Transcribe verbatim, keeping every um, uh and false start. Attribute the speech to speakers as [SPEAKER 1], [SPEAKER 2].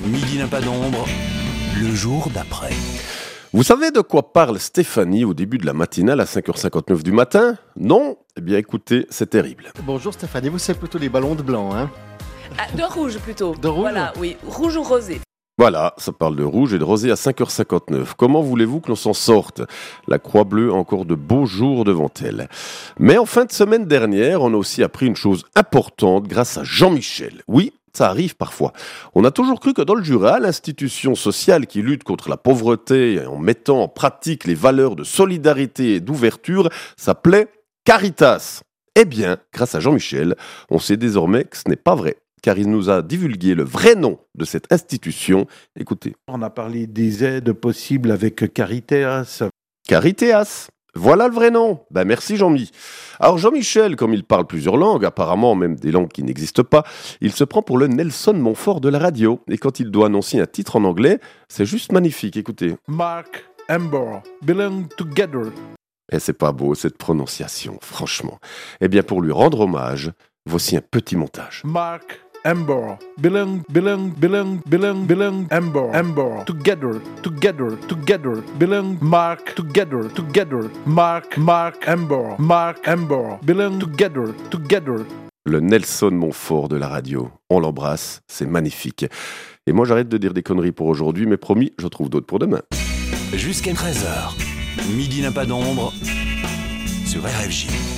[SPEAKER 1] Midi n'a pas d'ombre, le jour d'après.
[SPEAKER 2] Vous savez de quoi parle Stéphanie au début de la matinale à cinq heures cinquante-neuf du matin? Non? Eh bien écoutez, c'est terrible.
[SPEAKER 3] Bonjour Stéphanie, vous c'est plutôt les ballons de blanc, hein?
[SPEAKER 4] Ah, de rouge plutôt.
[SPEAKER 3] De rouge?
[SPEAKER 4] Voilà, oui, rouge ou rosé.
[SPEAKER 2] Voilà, ça parle de rouge et de rosé à cinq heures cinquante-neuf. Comment voulez-vous que l'on s'en sorte? La Croix-Bleue a encore de beaux jours devant elle. Mais en fin de semaine dernière, on a aussi appris une chose importante grâce à Jean-Michel. Oui, ça arrive parfois. On a toujours cru que dans le Jura, l'institution sociale qui lutte contre la pauvreté en mettant en pratique les valeurs de solidarité et d'ouverture s'appelait Caritas. Eh bien, grâce à Jean-Michel, on sait désormais que ce n'est pas vrai, car il nous a divulgué le vrai nom de cette institution. Écoutez.
[SPEAKER 5] On a parlé des aides possibles avec Caritas.
[SPEAKER 2] Caritas, voilà le vrai nom. Ben merci Jean-Mi. Alors Jean-Michel, comme il parle plusieurs langues, apparemment même des langues qui n'existent pas, il se prend pour le Nelson Montfort de la radio. Et quand il doit annoncer un titre en anglais, c'est juste magnifique, écoutez.
[SPEAKER 5] Mark, Amber, belong together.
[SPEAKER 2] Et c'est pas beau cette prononciation, franchement. Eh bien pour lui rendre hommage, voici un petit montage.
[SPEAKER 5] Mark, Amber, belong, belong, belong, belong, belong, Amber, Amber, together, together, together, belong, Mark, together, together, Mark, Mark, Amber, Mark, Amber, belong, together, together.
[SPEAKER 2] Le Nelson Montfort de la radio. On l'embrasse, c'est magnifique. Et moi j'arrête de dire des conneries pour aujourd'hui, mais promis, je trouve d'autres pour demain.
[SPEAKER 1] Jusqu'à treize heures, Midi n'a pas d'ombre sur R F J.